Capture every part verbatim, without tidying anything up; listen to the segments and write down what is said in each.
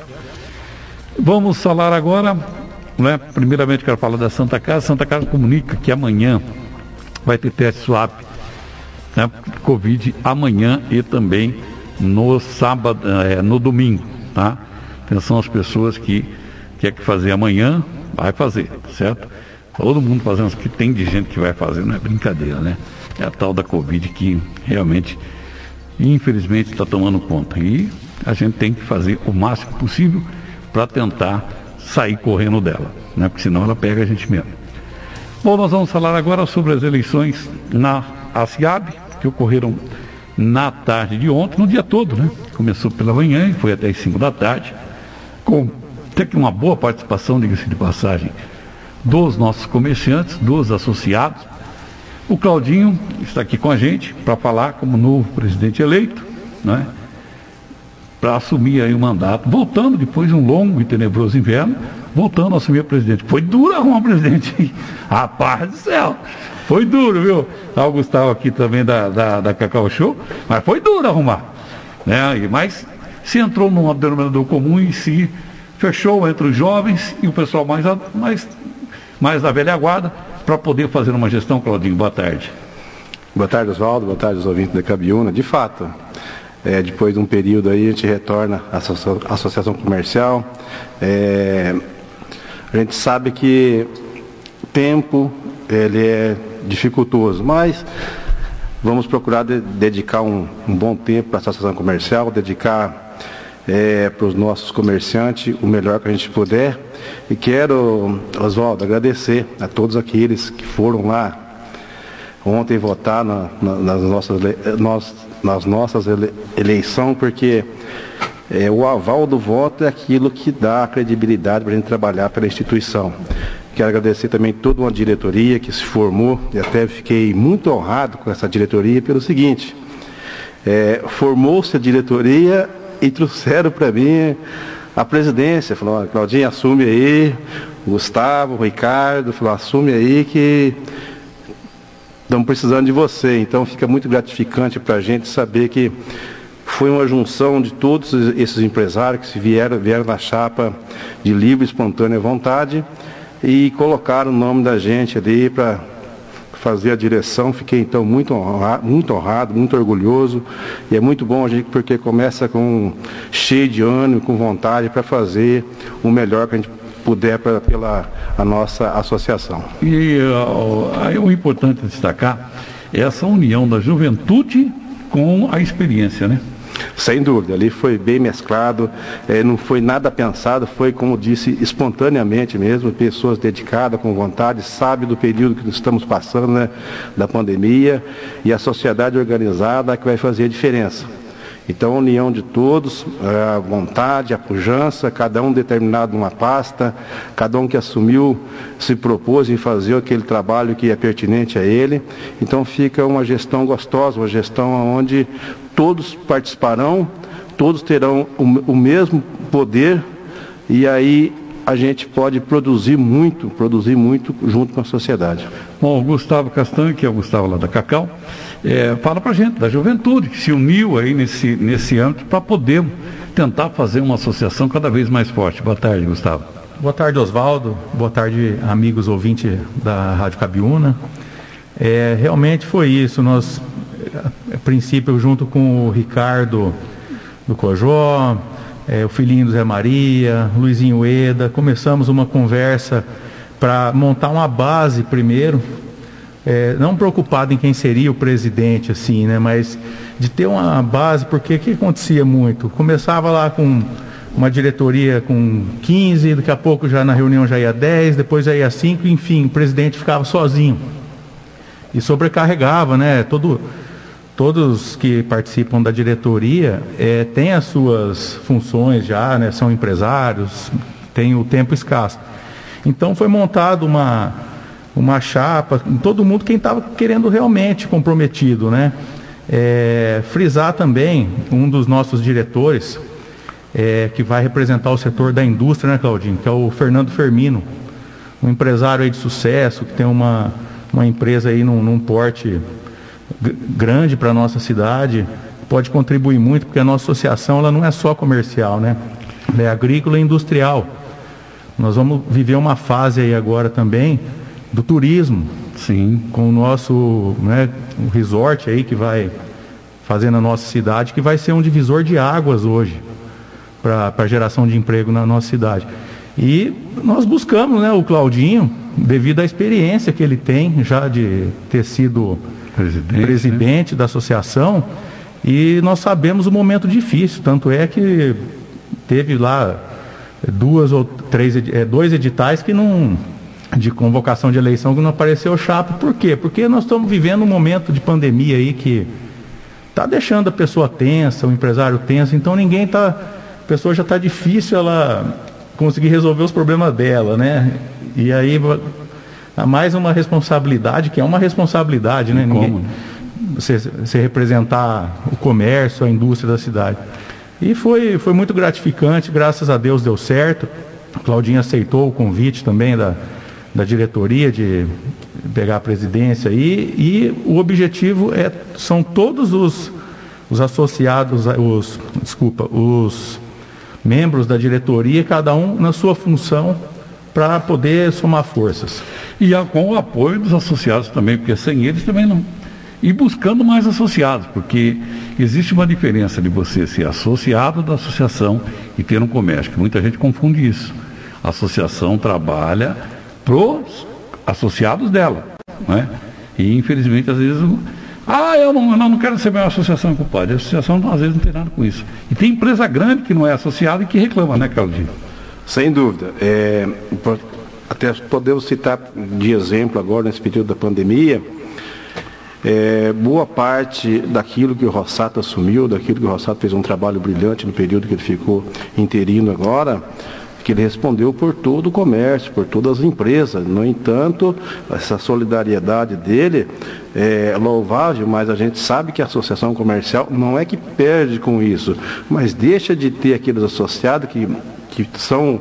Vamos falar agora, né? Primeiramente quero falar da Santa Casa. Santa Casa comunica que amanhã vai ter teste swab, né? Covid amanhã e também no sábado, é, no domingo, tá? Atenção às pessoas que quer que fazer amanhã, vai fazer, certo? Todo mundo fazendo, que tem de gente que vai fazer, não é brincadeira, né? É a tal da Covid que realmente, infelizmente, está tomando conta. E a gente tem que fazer o máximo possível para tentar sair correndo dela, né? Porque senão ela pega a gente mesmo. Bom, nós vamos falar agora sobre as eleições na ASIAB, que ocorreram na tarde de ontem, no dia todo, né? Começou pela manhã e foi até as cinco da tarde, com até que uma boa participação, diga-se de passagem, dos nossos comerciantes, dos associados. O Claudinho está aqui com a gente para falar como novo presidente eleito, né? Para assumir aí o mandato, voltando depois de um longo e tenebroso inverno, voltando a assumir o presidente. Foi duro arrumar um presidente, rapaz do céu, foi duro, viu? Tá o Gustavo aqui também da, da, da Cacau Show, mas foi duro arrumar, né? Mas se entrou num denominador comum e se fechou entre os jovens e o pessoal mais, mais, mais da velha guarda para poder fazer uma gestão. Claudinho, boa tarde. Boa tarde, Oswaldo, boa tarde aos ouvintes da Cabiúna. De fato, é, depois de um período aí, a gente retorna à associação comercial. É, a gente sabe que o tempo ele é dificultoso, mas vamos procurar de, dedicar um, um bom tempo para a associação comercial, dedicar é, para os nossos comerciantes o melhor que a gente puder. E quero, Oswaldo, agradecer a todos aqueles que foram lá ontem votar na, na, nas nossas, nós, nas nossas ele, eleições, porque é, o aval do voto é aquilo que dá credibilidade para a gente trabalhar pela instituição. Quero agradecer também toda uma diretoria que se formou, e até fiquei muito honrado com essa diretoria pelo seguinte, é, formou-se a diretoria e trouxeram para mim a presidência. Falou, Claudinho, assume aí, o Gustavo, o Ricardo, falou, assume aí que estamos precisando de você. Então fica muito gratificante para a gente saber que foi uma junção de todos esses empresários que vieram, vieram na chapa de livre e espontânea vontade e colocaram o nome da gente ali para fazer a direção. Fiquei então muito honrado, muito honrado, muito orgulhoso, e é muito bom a gente porque começa com cheio de ânimo, com vontade para fazer o melhor que a gente puder pra, pela a nossa associação. E uh, o importante destacar é essa união da juventude com a experiência, né? Sem dúvida, ali foi bem mesclado, é, não foi nada pensado, foi, como disse, espontaneamente mesmo, pessoas dedicadas, com vontade, sabem do período que estamos passando, né, da pandemia, e a sociedade organizada é que vai fazer a diferença. Então, a união de todos, a vontade, a pujança, cada um determinado numa pasta, cada um que assumiu, se propôs em fazer aquele trabalho que é pertinente a ele. Então, fica uma gestão gostosa, uma gestão onde todos participarão, todos terão o, o mesmo poder, e aí a gente pode produzir muito, produzir muito junto com a sociedade. Bom, o Gustavo Castanho, que é o Gustavo lá da Cacau, é, fala pra gente da juventude que se uniu aí nesse, nesse âmbito para poder tentar fazer uma associação cada vez mais forte. Boa tarde, Gustavo. Boa tarde, Oswaldo. Boa tarde, amigos ouvintes da Rádio Cabiúna. É, realmente foi isso. Nós, a princípio, junto com o Ricardo do Cojó, é, o filhinho do Zé Maria, Luizinho Eda, começamos uma conversa para montar uma base primeiro, é, não preocupado em quem seria o presidente, assim, né, mas de ter uma base, porque o que acontecia muito? Começava lá com uma diretoria com quinze, daqui a pouco já na reunião já ia dez, depois já ia cinco, enfim, o presidente ficava sozinho e sobrecarregava, né, todo... Todos que participam da diretoria é, têm as suas funções já, né, são empresários, têm o tempo escasso. Então foi montada uma, uma chapa, todo mundo quem estava querendo realmente comprometido, né? É, frisar também um dos nossos diretores, é, que vai representar o setor da indústria, né, Claudinho? Que é o Fernando Fermino, um empresário aí de sucesso, que tem uma, uma empresa aí num, num porte grande para a nossa cidade, pode contribuir muito, porque a nossa associação ela não é só comercial, né? é agrícola e industrial. Nós vamos viver uma fase aí agora também do turismo. Sim. Com o nosso, né, o resort aí que vai fazer na nossa cidade, que vai ser um divisor de águas hoje para a geração de emprego na nossa cidade. E nós buscamos, né, o Claudinho, devido à experiência que ele tem já de ter sido presidente, presidente né? da associação, e nós sabemos o momento difícil, tanto é que teve lá duas ou três, dois editais que não, de convocação de eleição que não apareceu chapa. Por quê? Porque nós estamos vivendo um momento de pandemia aí que está deixando a pessoa tensa, o empresário tenso, então ninguém está, a pessoa já está difícil ela conseguir resolver os problemas dela, né? E aí há mais uma responsabilidade, que é uma responsabilidade, né? Ninguém, você, você representar o comércio, a indústria da cidade. E foi, foi muito gratificante, graças a Deus deu certo. A Claudinha aceitou o convite também da, da diretoria de pegar a presidência aí, e o objetivo é, são todos os, os associados, os, desculpa, os membros da diretoria, cada um na sua função, para poder somar forças. E com o apoio dos associados também, porque sem eles também não. E buscando mais associados, porque existe uma diferença de você ser associado da associação e ter um comércio, que muita gente confunde isso. A associação trabalha para os associados dela, né? E infelizmente às vezes, ah, eu não, eu não quero ser minha associação, culpado. A associação às vezes não tem nada com isso. E tem empresa grande que não é associada e que reclama, né, Claudinho? Sem dúvida. É, até podemos citar de exemplo agora, nesse período da pandemia, é, boa parte daquilo que o Rossato assumiu, daquilo que o Rossato fez um trabalho brilhante no período que ele ficou interino agora, que ele respondeu por todo o comércio, por todas as empresas. No entanto, essa solidariedade dele é louvável, mas a gente sabe que a associação comercial não é que perde com isso, mas deixa de ter aqueles associados que, que são...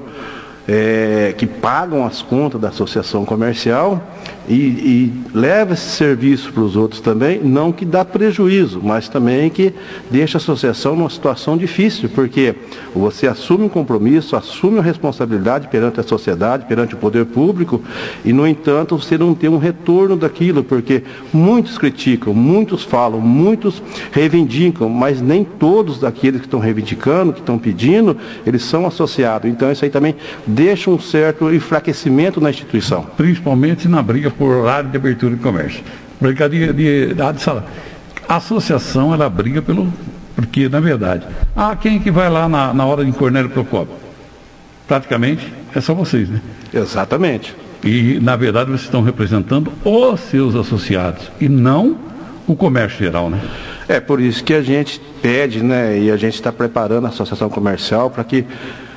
É, que pagam as contas da associação comercial e, e leva esse serviço para os outros também, não que dá prejuízo, mas também que deixa a associação numa situação difícil, porque você assume um compromisso, assume uma responsabilidade perante a sociedade, perante o poder público, e no entanto você não tem um retorno daquilo, porque muitos criticam, muitos falam, muitos reivindicam, mas nem todos daqueles que estão reivindicando, que estão pedindo, eles são associados. Então isso aí também deixa um certo enfraquecimento na instituição. Principalmente na briga por horário de abertura de comércio. Brigadeira de, de, de salário. A associação, ela briga pelo... Porque, na verdade, ah, quem é que vai lá na, na hora de Cornélio Procópio? Praticamente é só vocês, né? Exatamente. E, na verdade, vocês estão representando os seus associados e não o comércio geral, né? É por isso que a gente pede, né, e a gente está preparando a associação comercial para que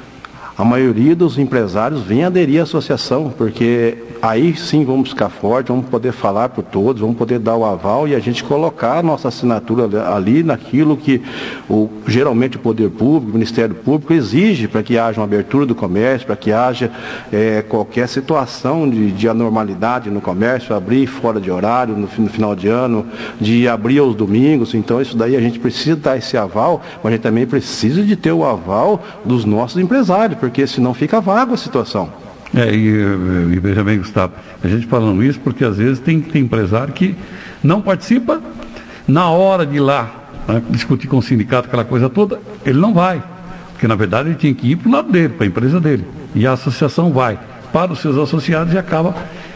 a maioria dos empresários venha aderir à associação, porque aí sim vamos ficar fortes, vamos poder falar por todos, vamos poder dar o aval e a gente colocar a nossa assinatura ali naquilo que o, geralmente o poder público, o Ministério Público exige para que haja uma abertura do comércio, para que haja é, qualquer situação de, de anormalidade no comércio, abrir fora de horário, no, no final de ano, de abrir aos domingos. Então isso daí a gente precisa dar esse aval, mas a gente também precisa de ter o aval dos nossos empresários, porque senão fica vago a situação. É, e, e veja bem, Gustavo, a gente falando isso porque às vezes tem, tem empresário que não participa na hora de ir lá, né, discutir com o sindicato, aquela coisa toda, ele não vai, porque na verdade ele tinha que ir para o lado dele, para a empresa dele, e a associação vai para os seus associados e acaba,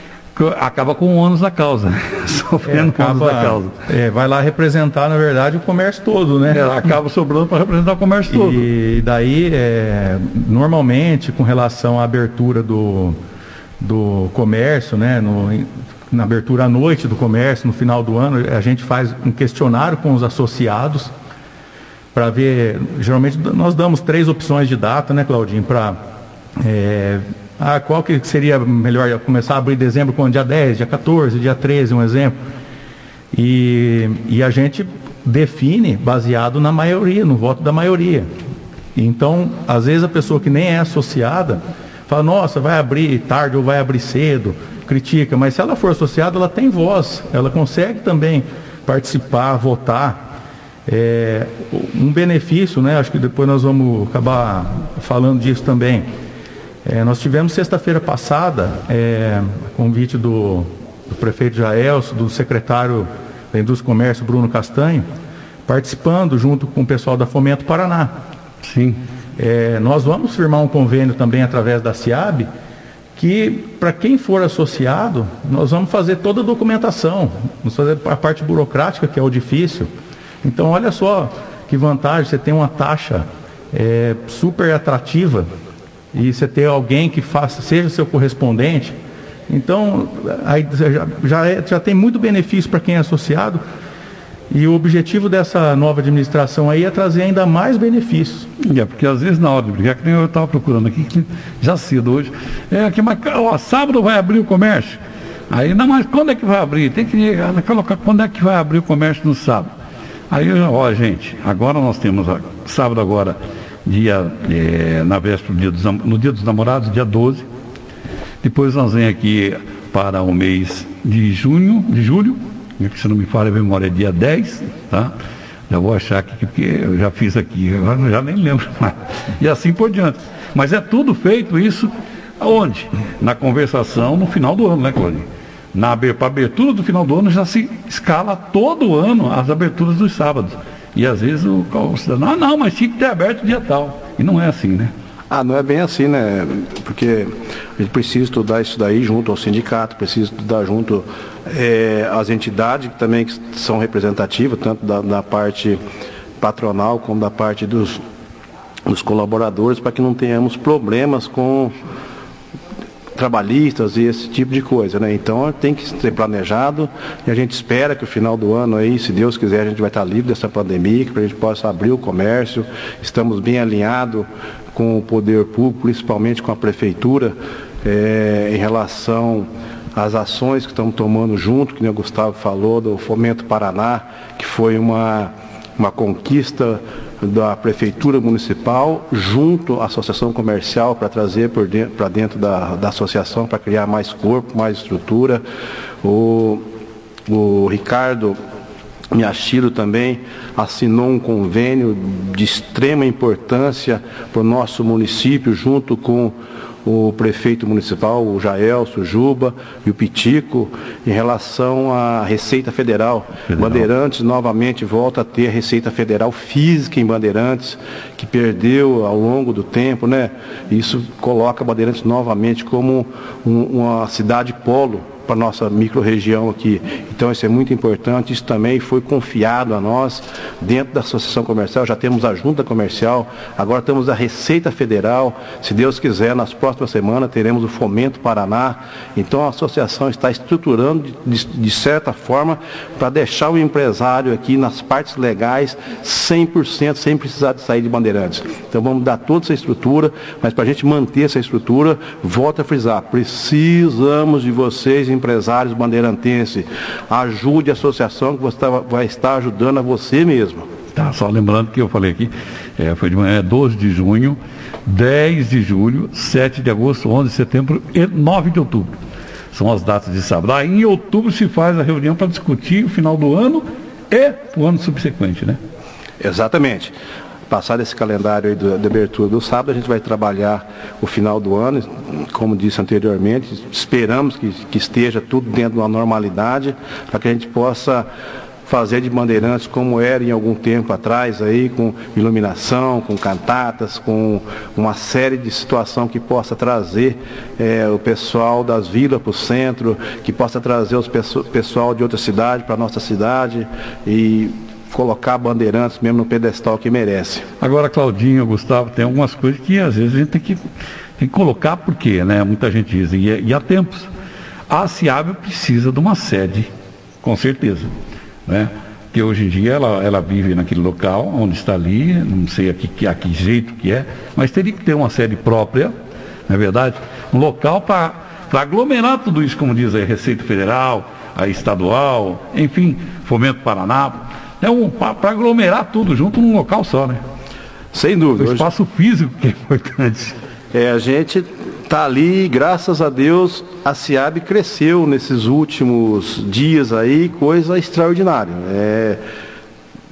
acaba com o ônus da causa, sofrendo é, o ônus da causa. É, vai lá representar, na verdade, o comércio todo, né? É, acaba sobrando para representar o comércio todo. E daí, é, normalmente, com relação à abertura do, do comércio, né? No, na abertura à noite do comércio, no final do ano, a gente faz um questionário com os associados para ver, geralmente nós damos três opções de data, né, Claudinho, para... É, Ah, qual que seria melhor começar a abrir em dezembro com dia dez, dia quatorze, dia treze, um exemplo. E, e a gente define baseado na maioria, no voto da maioria. Então, às vezes a pessoa que nem é associada fala, nossa, vai abrir tarde ou vai abrir cedo, critica, mas se ela for associada, ela tem voz, ela consegue também participar, votar. É, um benefício, né, acho que depois nós vamos acabar falando disso também. É, nós tivemos sexta-feira passada, é, convite do, do prefeito Jaelso, do secretário da Indústria e Comércio, Bruno Castanho, participando junto com o pessoal da Fomento Paraná. Sim. É, nós vamos firmar um convênio também através da SIAB, que para quem for associado, nós vamos fazer toda a documentação, vamos fazer a parte burocrática, que é o difícil. Então, olha só que vantagem, você tem uma taxa é, super atrativa e você ter alguém que faça, seja seu correspondente. Então, aí já, já, é, já tem muito benefício para quem é associado, e o objetivo dessa nova administração aí é trazer ainda mais benefícios. É, porque às vezes na hora de brigar, que nem eu estava procurando aqui, que já cedo hoje, é que mas, ó, sábado vai abrir o comércio. Aí, não, mas quando é que vai abrir? Tem que colocar quando é que vai abrir o comércio no sábado. Aí, ó, gente, agora nós temos, ó, sábado agora, dia, é, na véspera, dia dos, no dia dos namorados, dia doze. Depois nós vem aqui para o mês de junho, de julho, se não me falha a memória, é dia dez, tá? Já vou achar aqui, porque eu já fiz aqui, agora eu já nem lembro mais. E assim por diante. Mas é tudo feito isso aonde? Na conversação no final do ano, né, Claudinho? Na abertura do final do ano já se escala todo ano as aberturas dos sábados. E às vezes o, o cidadão, ah, não, mas tinha que ter aberto dia tal. E não é assim, né? Ah, não é bem assim, né? Porque a gente precisa estudar isso daí junto ao sindicato, precisa estudar junto é, às entidades que também são representativas, tanto da, da parte patronal como da parte dos, dos colaboradores, para que não tenhamos problemas com trabalhistas e esse tipo de coisa, né? Então tem que ser planejado e a gente espera que o final do ano aí, se Deus quiser, a gente vai estar livre dessa pandemia, que a gente possa abrir o comércio. Estamos bem alinhados com o poder público, principalmente com a prefeitura, é, em relação às ações que estamos tomando junto, que nem o Gustavo falou, do Fomento Paraná, que foi uma, uma conquista da Prefeitura Municipal junto à Associação Comercial para trazer para dentro, dentro da, da associação, para criar mais corpo, mais estrutura. O, o Ricardo Miyashiro também assinou um convênio de extrema importância para o nosso município, junto com o prefeito municipal, o Jaelso, o Juba e o Pitico, em relação à Receita Federal. Federal. Bandeirantes novamente volta a ter a Receita Federal física em Bandeirantes, que perdeu ao longo do tempo, né? Isso coloca Bandeirantes novamente como um, uma cidade polo para a nossa micro-região aqui. Então isso é muito importante, isso também foi confiado a nós dentro da Associação Comercial, já temos a Junta Comercial, agora temos a Receita Federal, se Deus quiser, nas próximas semanas teremos o Fomento Paraná. Então a associação está estruturando de, de certa forma para deixar o empresário aqui nas partes legais cem por cento, sem precisar de sair de Bandeirantes. Então vamos dar toda essa estrutura, mas para a gente manter essa estrutura, volto a frisar, precisamos de vocês, empresários bandeirantenses, ajude a associação, que você vai estar ajudando a você mesmo. Tá, só lembrando que eu falei aqui, é, foi de manhã, doze de junho, dez de julho, sete de agosto, onze de setembro e nove de outubro. São as datas de sábado. Aí em outubro se faz a reunião para discutir o final do ano e o ano subsequente, né? Exatamente. Passado esse calendário aí de abertura do sábado, a gente vai trabalhar o final do ano, como disse anteriormente, esperamos que, que esteja tudo dentro de uma normalidade, para que a gente possa fazer de Bandeirantes como era em algum tempo atrás, aí, com iluminação, com cantatas, com uma série de situação que possa trazer é, o pessoal das vilas para o centro, que possa trazer o pessoal de outra cidade para a nossa cidade e colocar Bandeirantes mesmo no pedestal que merece. Agora, Claudinho, Gustavo, tem algumas coisas que às vezes a gente tem que, tem que colocar, porque, né? Muita gente diz, e, e há tempos. A SIAB precisa de uma sede, com certeza, né? Que hoje em dia ela, ela vive naquele local, onde está ali, não sei a que, a que jeito que é, mas teria que ter uma sede própria, não é verdade? Um local para aglomerar tudo isso, como diz a Receita Federal, a estadual, enfim, Fomento Paraná. É um, para aglomerar tudo junto num local só, né? Sem dúvida. O espaço hoje... físico que é importante. É, a gente está ali, graças a Deus, a SIAB cresceu nesses últimos dias aí, coisa extraordinária. É,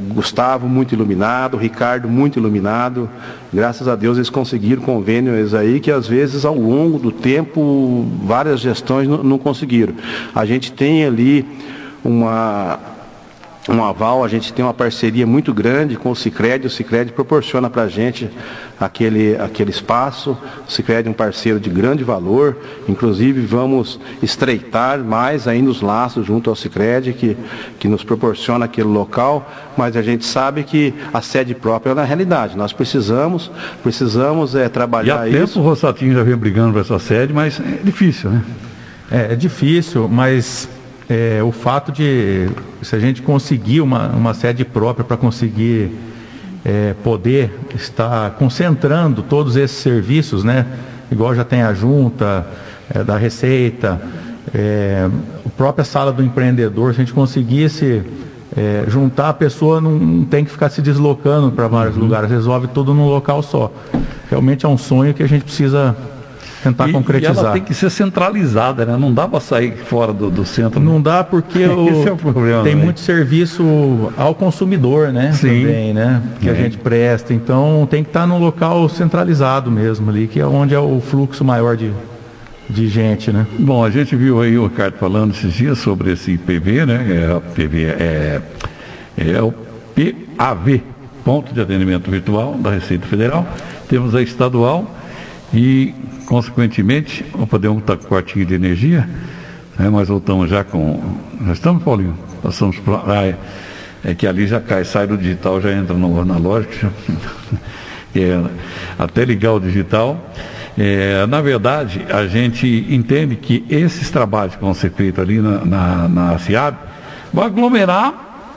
Gustavo muito iluminado, Ricardo muito iluminado. Graças a Deus eles conseguiram convênios aí que às vezes ao longo do tempo várias gestões não, não conseguiram. A gente tem ali uma... um aval, a gente tem uma parceria muito grande com o Sicredi. O Sicredi proporciona para a gente aquele, aquele espaço. O Sicredi é um parceiro de grande valor, inclusive vamos estreitar mais ainda os laços junto ao Sicredi, que, que nos proporciona aquele local, mas a gente sabe que a sede própria é na realidade. Nós precisamos, precisamos é, trabalhar isso. E há tempo o Rossatinho já vem brigando por essa sede, mas é difícil, né? É, é difícil, mas... É, o fato de, se a gente conseguir uma, uma sede própria para conseguir é, poder estar concentrando todos esses serviços, né? Igual já tem a junta é, da Receita, é, a própria sala do empreendedor, se a gente conseguisse é, juntar, a pessoa não, não tem que ficar se deslocando para vários uhum. lugares, resolve tudo num local só. Realmente é um sonho que a gente precisa tentar e, concretizar. E ela tem que ser centralizada, né? Não dá para sair fora do, do centro. Não dá porque o, esse é o problema, tem né? muito serviço ao consumidor, né? Sim. Também, né? Que é. a gente presta. Então tem que estar num local centralizado mesmo ali, que é onde é o fluxo maior de, de gente, né? Bom, a gente viu aí o Ricardo falando esses dias sobre esse P V, né? É, P V é, é o P A V, Ponto de Atendimento Virtual da Receita Federal. Temos a estadual e consequentemente, podemos estar com o quartinho de energia, né, mas voltamos já com... Já estamos, Paulinho? Passamos para... Ah, é, é que ali já cai, sai do digital, já entra no analógico, já, é, até ligar o digital. É, na verdade, a gente entende que esses trabalhos que vão ser feitos ali na, na, na SEAB vão aglomerar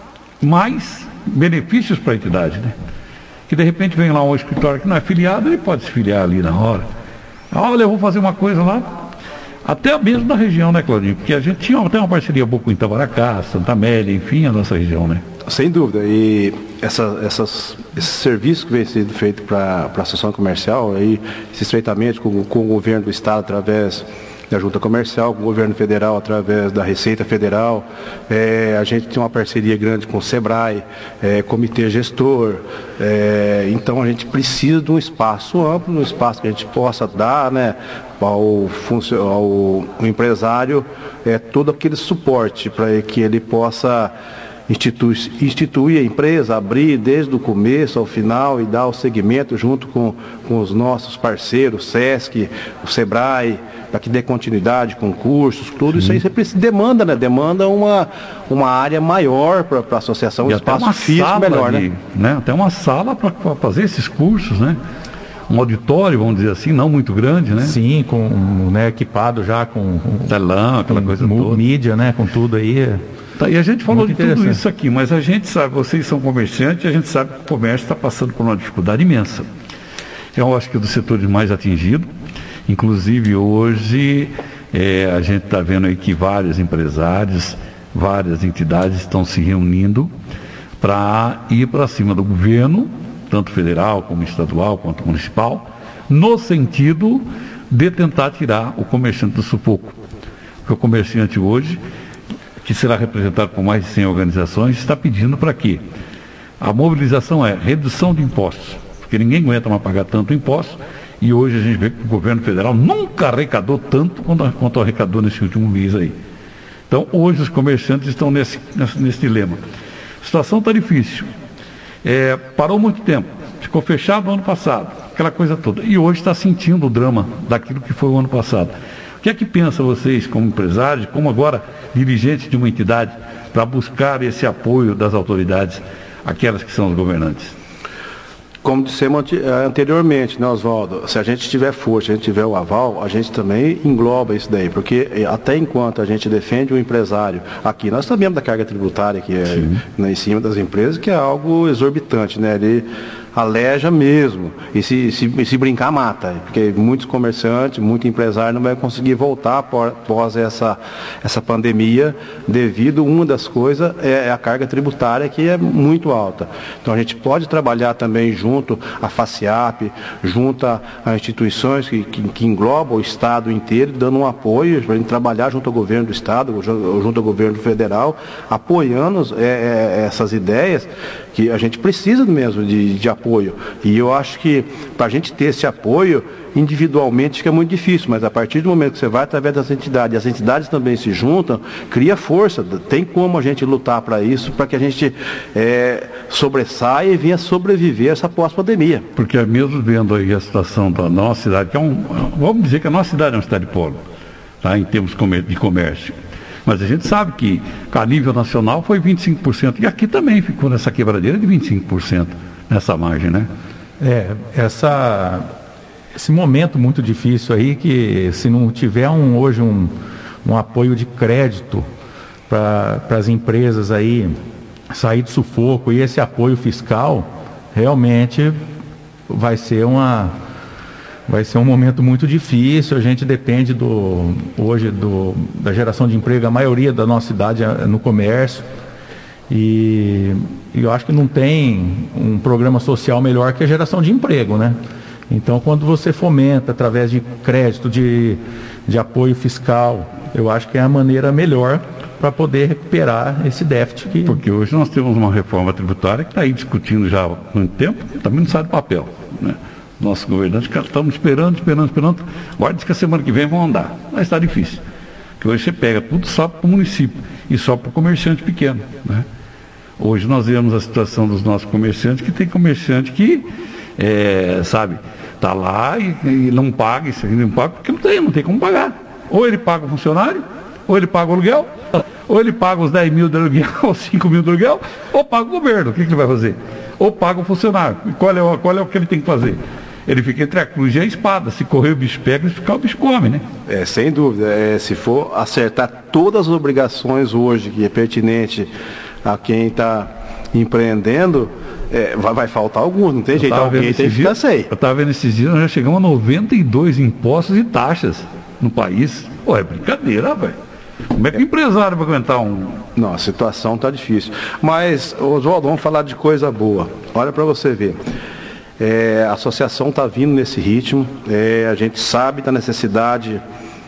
mais benefícios para a entidade, né? Que de repente vem lá um escritório que não é filiado, ele pode se filiar ali na hora. Olha, eu vou fazer uma coisa lá, até mesmo na região, né, Claudinho? Porque a gente tinha até uma parceria boa com Itabaracá, Santa Amélia, enfim, a nossa região, né? Sem dúvida. E essa, essas, esse serviço que vem sendo feito para a associação comercial, aí, esse estreitamento com, com o governo do Estado através da Junta Comercial, com o governo federal através da Receita Federal, é, a gente tem uma parceria grande com o SEBRAE, é, Comitê Gestor, é, então a gente precisa de um espaço amplo, um espaço que a gente possa dar, né, ao, funcio- ao, ao empresário é, todo aquele suporte para que ele possa instituir, instituir a empresa, abrir desde o começo ao final e dar o segmento junto com, com os nossos parceiros, o SESC, o SEBRAE, para que dê continuidade, concursos, tudo. Sim. Isso aí você precisa, demanda, né? Demanda uma, uma área maior para a associação, um e espaço físico melhor, de, né? né? Até uma sala para fazer esses cursos, né? Um auditório, vamos dizer assim, não muito grande, né? Sim, com, né, equipado já com... com telão, aquela com, coisa com toda. Mídia, né? Com tudo aí. Tá, e a gente falou de tudo isso aqui, mas a gente sabe, vocês são comerciantes, a gente sabe que o comércio está passando por uma dificuldade imensa. Eu acho que é dos setores mais atingidos. Inclusive hoje é, a gente está vendo aí que vários empresários, várias entidades estão se reunindo para ir para cima do governo, tanto federal como estadual, quanto municipal, no sentido de tentar tirar o comerciante do sufoco. Porque o comerciante hoje, que será representado por mais de cem organizações, está pedindo para quê? A mobilização é redução de impostos, porque ninguém aguenta mais pagar tanto imposto. E hoje a gente vê que o governo federal nunca arrecadou tanto quanto, quanto arrecadou nesse último mês aí. Então hoje os comerciantes estão nesse, nesse, nesse dilema. A situação está difícil. É, parou muito tempo, ficou fechado no ano passado, aquela coisa toda. E hoje está sentindo o drama daquilo que foi o ano passado. O que é que pensam vocês como empresários, como agora dirigentes de uma entidade, para buscar esse apoio das autoridades, aquelas que são os governantes? Como dissemos anteriormente, né, Oswaldo? Se a gente tiver força, se a gente tiver o aval, a gente também engloba isso daí, porque até enquanto a gente defende o empresário aqui, nós sabemos da carga tributária que é, né, em cima das empresas, que é algo exorbitante, né? Ele, aleja mesmo, e se, se, se brincar mata, porque muitos comerciantes, muito empresário não vai conseguir voltar após essa, essa pandemia, devido, uma das coisas é a carga tributária, que é muito alta. Então a gente pode trabalhar também junto à FACIAP, junto a, a instituições que, que, que englobam o Estado inteiro, dando um apoio para a gente trabalhar junto ao governo do Estado, junto ao governo federal, apoiando é, é, essas ideias, que a gente precisa mesmo de, de apoio. E eu acho que para a gente ter esse apoio, individualmente fica muito difícil, mas a partir do momento que você vai através das entidades, as entidades também se juntam, cria força, tem como a gente lutar para isso, para que a gente é, sobressaia e venha sobreviver a essa pós-pandemia. Porque mesmo vendo aí a situação da nossa cidade, que é um, vamos dizer que a nossa cidade é uma cidade polo, tá, em termos de comércio, mas a gente sabe que a nível nacional foi vinte e cinco por cento, e aqui também ficou nessa quebradeira de vinte e cinco por cento, nessa margem, né? É, essa... Esse momento muito difícil aí, que se não tiver um, hoje um, um apoio de crédito para as empresas aí sair do sufoco, e esse apoio fiscal, realmente vai ser uma vai ser um momento muito difícil. A gente depende do hoje do, da geração de emprego, a maioria da nossa cidade é no comércio, e, e eu acho que não tem um programa social melhor que a geração de emprego, né? Então, quando você fomenta através de crédito, de, de apoio fiscal, eu acho que é a maneira melhor para poder recuperar esse déficit. Que... Porque hoje nós temos uma reforma tributária que está aí discutindo já há muito tempo, também não sai do papel, né? Nossos governantes estamos esperando, esperando, esperando. Agora diz que a semana que vem vão andar, mas está difícil. Porque hoje você pega tudo só para o município e só para o comerciante pequeno, né? Hoje nós vemos a situação dos nossos comerciantes, que tem comerciante que, é, sabe... Está lá e, e não paga, isso aí não paga, porque não tem, não tem como pagar. Ou ele paga o funcionário, ou ele paga o aluguel, ou ele paga os dez mil de aluguel, ou cinco mil de aluguel, ou paga o governo. O que, que ele vai fazer? Ou paga o funcionário. E qual é o, qual é o que ele tem que fazer? Ele fica entre a cruz e a espada. Se correr o bicho pega, se ficar o bicho come, né? É, sem dúvida. É, se for acertar todas as obrigações hoje, que é pertinente a quem está empreendendo, É, vai, vai faltar alguns, não tem eu jeito, alguém tem que ficar sem. Eu estava vendo esses dias, nós já chegamos a noventa e dois impostos e taxas no país. Pô, é brincadeira, velho. Como é que o empresário vai aguentar um... Não, a situação está difícil. Mas, Oswaldo, vamos falar de coisa boa. Olha para você ver. É, a associação está vindo nesse ritmo. É, a gente sabe da necessidade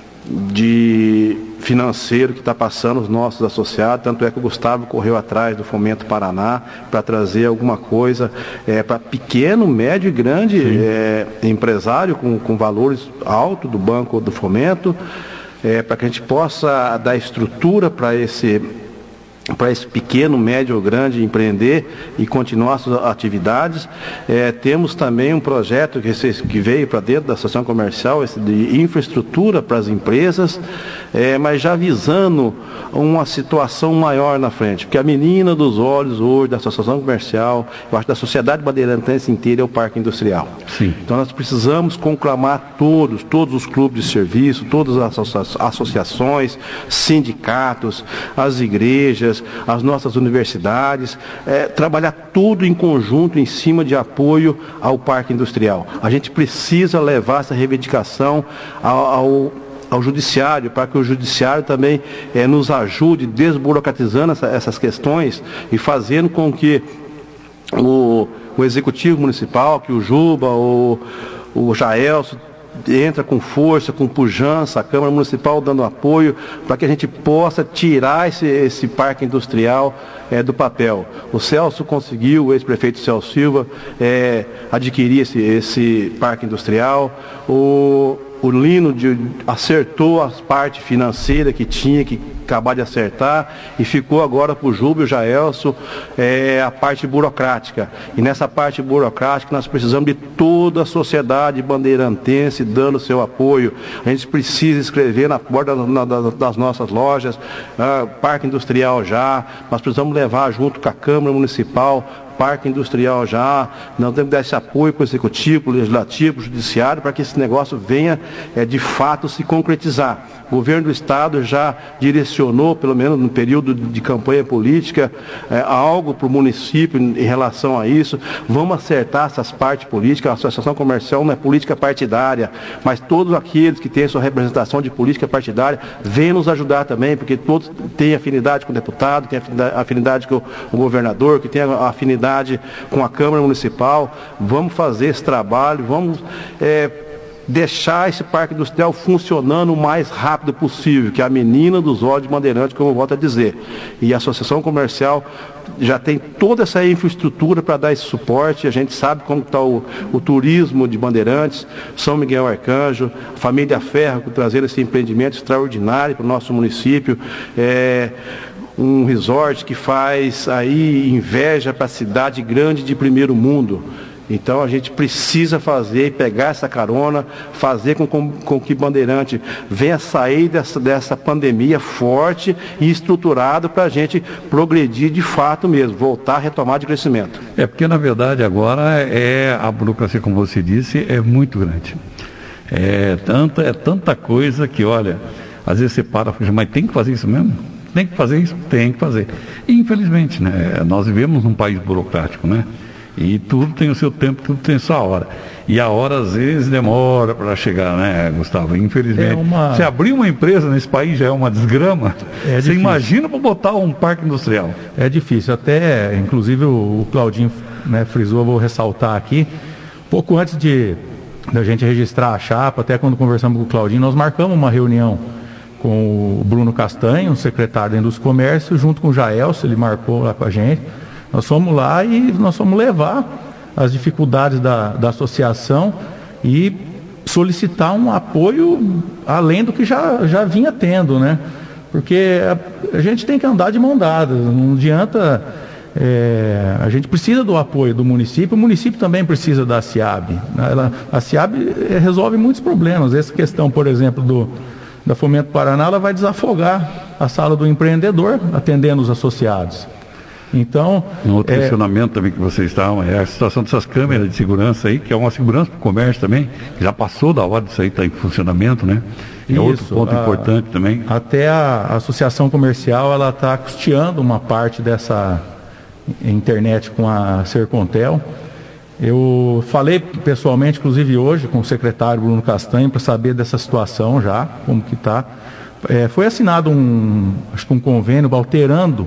de financeiro que está passando os nossos associados, tanto é que o Gustavo correu atrás do Fomento Paraná para trazer alguma coisa é, para pequeno, médio e grande é, empresário com, com valores altos do Banco do Fomento, é, para que a gente possa dar estrutura para esse para esse pequeno, médio ou grande empreender e continuar suas atividades. É, temos também um projeto que, que veio para dentro da Associação Comercial, esse de infraestrutura para as empresas, é, mas já visando uma situação maior na frente, porque a menina dos olhos hoje da Associação Comercial, eu acho da sociedade bandeirantense inteira, é o Parque Industrial. Sim. Então nós precisamos conclamar todos, todos os clubes de serviço, todas as associa- associações, sindicatos, as igrejas, as nossas universidades, é, trabalhar tudo em conjunto em cima de apoio ao Parque Industrial. A gente precisa levar essa reivindicação ao, ao, ao Judiciário, para que o Judiciário também é, nos ajude desburocratizando essa, essas questões e fazendo com que o, o Executivo Municipal, que o Juba, o, o Jaelso, entra com força, com pujança, a Câmara Municipal dando apoio para que a gente possa tirar esse, esse parque industrial é, do papel. O Celso conseguiu, o ex-prefeito Celso Silva, é, adquirir esse, esse parque industrial. O, o Lino de, acertou as partes financeiras que tinha que acabar de acertar e ficou agora para o Júlio e o Jaelso é, a parte burocrática. E nessa parte burocrática nós precisamos de toda a sociedade bandeirantense dando seu apoio. A gente precisa escrever na porta na, na, das nossas lojas, ah, Parque Industrial já, nós precisamos levar junto com a Câmara Municipal parque industrial já, nós temos que dar esse apoio para o executivo, para o legislativo, para o judiciário, para que esse negócio venha é, de fato se concretizar. O governo do estado já direcionou, pelo menos no período de campanha política, é, algo para o município em relação a isso. Vamos acertar essas partes políticas. A associação comercial não é política partidária, mas todos aqueles que têm sua representação de política partidária venham nos ajudar também, porque todos têm afinidade com o deputado, têm afinidade com o governador, que têm afinidade com a Câmara Municipal. Vamos fazer esse trabalho, vamos... É, deixar esse parque industrial funcionando o mais rápido possível, que é a menina dos olhos de Bandeirantes, como eu volto a dizer. E a associação comercial já tem toda essa infraestrutura para dar esse suporte. A gente sabe como está o, o turismo de Bandeirantes, São Miguel Arcanjo, a família Ferro, trazendo esse empreendimento extraordinário para o nosso município. É um resort que faz aí inveja para a cidade grande de primeiro mundo. Então a gente precisa fazer e pegar essa carona, fazer com, com, com que Bandeirante venha sair dessa, dessa pandemia forte e estruturado para a gente progredir de fato mesmo, voltar a retomar de crescimento. É porque na verdade agora é, a burocracia, como você disse, é muito grande. É tanta, é tanta coisa que, olha, às vezes você para e fala, mas tem que fazer isso mesmo? Tem que fazer isso? Tem que fazer. E infelizmente, né, nós vivemos num país burocrático, né? E tudo tem o seu tempo, tudo tem a sua hora. E a hora, às vezes, demora para chegar, né, Gustavo? Infelizmente. É uma... Se abrir uma empresa nesse país já é uma desgrama. É Você difícil. Imagina para botar um parque industrial. É difícil. Até, inclusive, o Claudinho, né, frisou, eu vou ressaltar aqui. Pouco antes de da gente registrar a chapa, até quando conversamos com o Claudinho, nós marcamos uma reunião com o Bruno Castanho, secretário da Indústria e Comércio, junto com o Jaelso, ele marcou lá com a gente. Nós fomos lá e nós fomos levar as dificuldades da, da associação e solicitar um apoio além do que já, já vinha tendo, né? Porque a, a gente tem que andar de mão dada, não adianta, é, a gente precisa do apoio do município, o município também precisa da SIAB. Ela, a SIAB resolve muitos problemas, essa questão, por exemplo, do, da Fomento Paraná, ela vai desafogar a sala do empreendedor, atendendo os associados. Então, um outro é, questionamento também que vocês estavam é a situação dessas câmeras de segurança aí, que é uma segurança para o comércio também, que já passou da hora disso aí, está em funcionamento, né? É isso, outro ponto a, importante também. Até a, a associação comercial, ela está custeando uma parte dessa internet com a Sercontel. Eu falei pessoalmente, inclusive hoje, com o secretário Bruno Castanho, para saber dessa situação já, como que está. É, foi assinado um, acho que um convênio alterando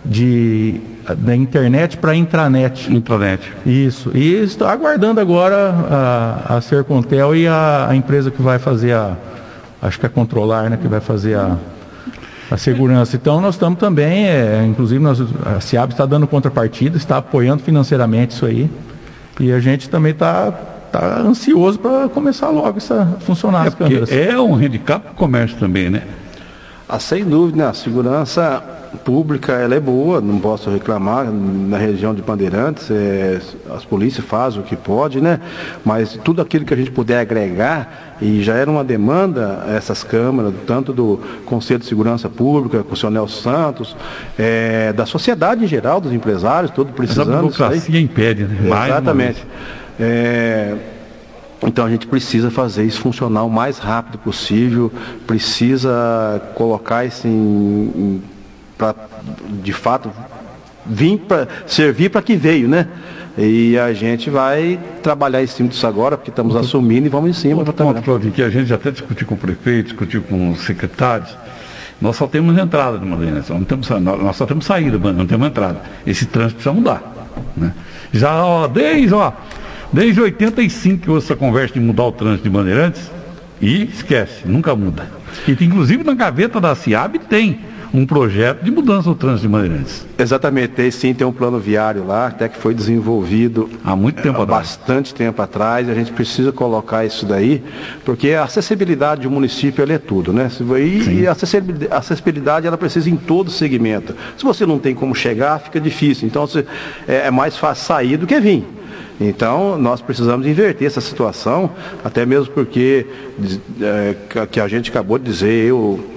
de da internet para intranet. Intranet. Isso. E estou aguardando agora a, a Sercontel e a, a empresa que vai fazer a, acho que é Controlar, né, que vai fazer a, a segurança. Então nós estamos também, é, inclusive nós, a SIAB está dando contrapartida, está apoiando financeiramente isso aí. E a gente também está tá ansioso para começar logo essa funcionar. É, as câmeras. É um handicap para o comércio também, né? Ah, sem dúvida, né? A segurança pública ela é boa, não posso reclamar. Na região de Bandeirantes, é, as polícias fazem o que pode, né? Mas tudo aquilo que a gente puder agregar, e já era uma demanda essas câmaras, tanto do Conselho de Segurança Pública, com o senhor Nelson Santos, é, da sociedade em geral, dos empresários, tudo precisando. Essa burocracia impede, né? Mais Exatamente. É, então a gente precisa fazer isso funcionar o mais rápido possível, precisa colocar isso em, para de fato vir para servir para que veio, né? E a gente vai trabalhar em cima disso agora, porque estamos outro, assumindo e vamos em cima. Outro ponto, Claudinho, que a gente até discutiu com o prefeito, discutiu com os secretários, nós só temos entrada de Bandeirantes, não temos, nós só temos saída, não temos entrada. Esse trânsito precisa mudar, né? Já ó, desde ó, Desde oitenta e cinco que ouço essa conversa de mudar o trânsito de Bandeirantes e esquece, nunca muda. E inclusive na gaveta da SIAB tem um projeto de mudança do trânsito de Bandeirantes. Exatamente, tem sim, tem um plano viário lá, até que foi desenvolvido há muito tempo há atrás. Bastante tempo atrás, a gente precisa colocar isso daí, porque a acessibilidade do município ela é tudo, né? E, e a acessibilidade, a acessibilidade ela precisa em todo segmento. Se você não tem como chegar, fica difícil. Então você, é, é mais fácil sair do que vir. Então, nós precisamos inverter essa situação, até mesmo porque, é, que a gente acabou de dizer, eu,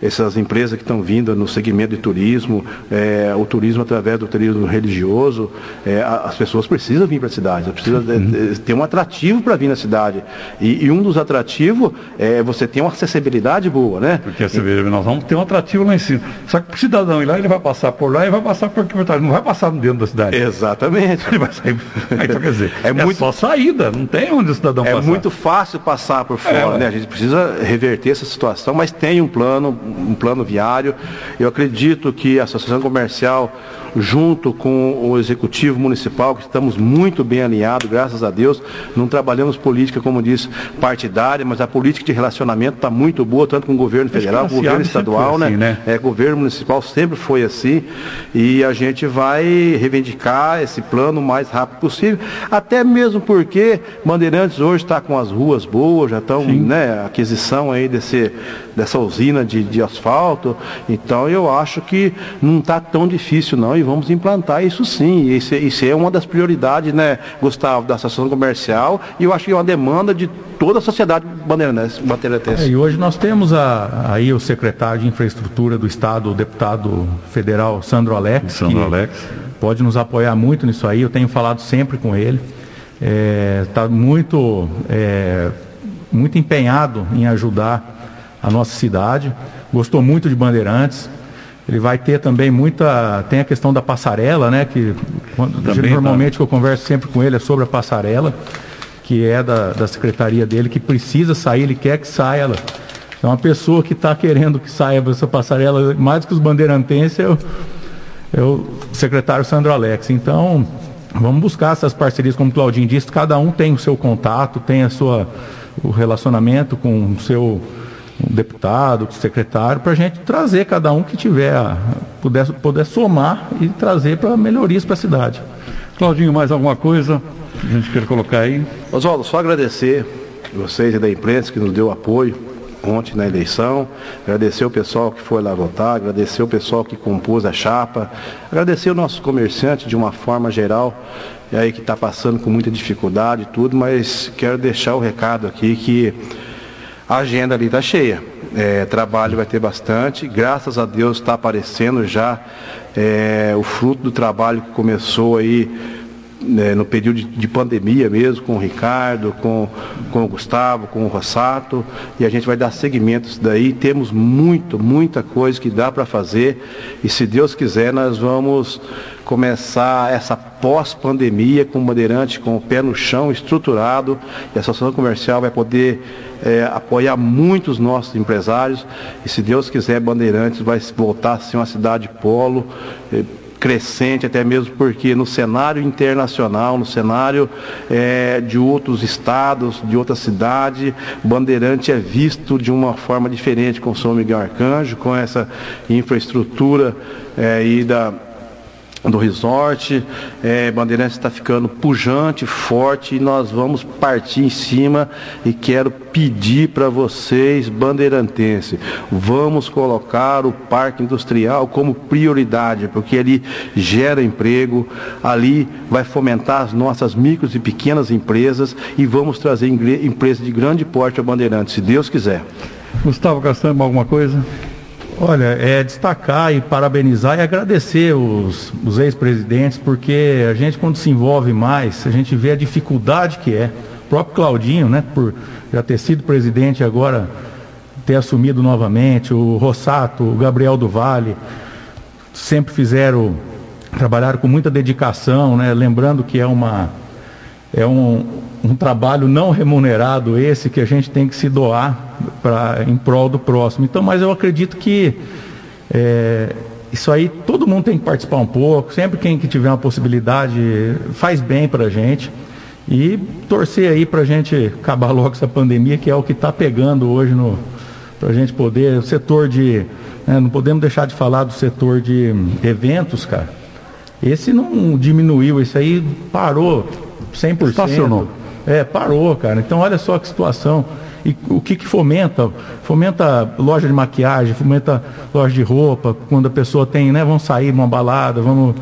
essas empresas que estão vindo no segmento de turismo, é, o turismo através do turismo religioso, é, as pessoas precisam vir para a cidade, precisam uhum. ter um atrativo para vir na cidade. E, e um dos atrativos é você ter uma acessibilidade boa, né? Porque você vê, nós vamos ter um atrativo lá em cima. Só que para o cidadão ir lá, ele vai passar por lá e vai passar por aqui, não vai passar dentro da cidade. Exatamente. Ele vai sair. Então, quer dizer, é, é muito... só saída, não tem onde o cidadão é passar. É muito fácil passar por fora, é, né? A gente precisa reverter essa situação, mas tem um plano, um plano viário. Eu acredito que a Associação Comercial, junto com o Executivo Municipal, que estamos muito bem alinhados, graças a Deus, não trabalhamos política, como disse, partidária, mas a política de relacionamento está muito boa, tanto com o governo federal, com o governo estadual, né? Assim, né? É, governo municipal sempre foi assim, e a gente vai reivindicar esse plano o mais rápido possível, até mesmo porque Bandeirantes hoje está com as ruas boas, já estão, né, a aquisição aí desse, dessa usina de, de asfalto, então eu acho que não está tão difícil não, e vamos implantar isso sim, isso, isso é uma das prioridades, né, Gustavo, da Associação Comercial, e eu acho que é uma demanda de toda a sociedade bandeirantense. É, e hoje nós temos a, aí o secretário de Infraestrutura do Estado, o deputado federal Sandro Alex, Sandro que Alex. pode nos apoiar muito nisso aí, eu tenho falado sempre com ele, está é, muito, é, muito empenhado em ajudar a nossa cidade, gostou muito de Bandeirantes. Ele vai ter também muita... Tem a questão da passarela, né? Que quando, normalmente tá. que eu converso sempre com ele é sobre a passarela, que é da, da secretaria dele, que precisa sair, ele quer que saia ela. Então, uma pessoa que está querendo que saia essa passarela, mais do que os bandeirantenses, é o, é o secretário Sandro Alex. Então, vamos buscar essas parcerias, como o Claudinho disse, cada um tem o seu contato, tem a sua, o relacionamento com o seu... um deputado, secretário, para a gente trazer cada um que tiver, puder, puder somar e trazer para melhorias para a cidade. Claudinho, mais alguma coisa que a gente quer colocar aí? Oswaldo, só agradecer vocês e da imprensa que nos deu apoio ontem na eleição, agradecer o pessoal que foi lá votar, agradecer o pessoal que compôs a chapa, agradecer o nosso comerciante de uma forma geral, e aí que está passando com muita dificuldade e tudo, mas quero deixar o recado aqui que a agenda ali está cheia, é, trabalho vai ter bastante, graças a Deus está aparecendo já é, o fruto do trabalho que começou aí é, no período de, de pandemia mesmo, com o Ricardo, com, com o Gustavo, com o Rossato, e a gente vai dar seguimento a isso daí, temos muito, muita coisa que dá para fazer, e se Deus quiser nós vamos começar essa pós-pandemia com o Bandeirante, com o pé no chão, estruturado, e a Associação Comercial vai poder é, apoiar muitos nossos empresários, e se Deus quiser, Bandeirantes vai voltar a ser uma cidade polo, é, crescente, até mesmo porque no cenário internacional, no cenário é, de outros estados, de outra cidade, Bandeirante é visto de uma forma diferente com o São Miguel Arcanjo, com essa infraestrutura é, aí da do resort, é, Bandeirantes está ficando pujante, forte, e nós vamos partir em cima, e quero pedir para vocês, bandeirantenses, vamos colocar o parque industrial como prioridade, porque ele gera emprego, ali vai fomentar as nossas micros e pequenas empresas, e vamos trazer empresas de grande porte a Bandeirantes, se Deus quiser. Gustavo Castanho, alguma coisa? Olha, é destacar e parabenizar e agradecer os, os ex-presidentes, porque a gente, quando se envolve mais, a gente vê a dificuldade que é. O próprio Claudinho, né, por já ter sido presidente e agora ter assumido novamente, o Rossato, o Gabriel do Vale, sempre fizeram, trabalharam com muita dedicação, né, lembrando que é uma... É um, um trabalho não remunerado esse que a gente tem que se doar pra, em prol do próximo. Então, mas eu acredito que é, isso aí todo mundo tem que participar um pouco, sempre quem que tiver uma possibilidade faz bem para a gente, e torcer aí para a gente acabar logo essa pandemia, que é o que está pegando hoje no, para a gente poder, o setor de, né, não podemos deixar de falar do setor de eventos, cara. Esse não diminuiu, esse aí parou cem por cento. Estacionou. É, parou, cara. Então olha só que situação. E o que que fomenta? Fomenta loja de maquiagem, fomenta loja de roupa, quando a pessoa tem, né, vamos sair numa balada, vamos...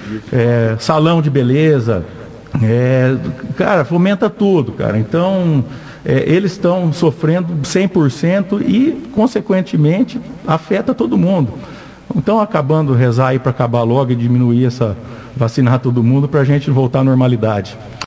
É, salão de beleza. É, cara, fomenta tudo, cara. Então, é, eles estão sofrendo cem por cento e, consequentemente, afeta todo mundo. Então, acabando rezar aí para acabar logo e diminuir essa, vacinar todo mundo para a gente voltar à normalidade.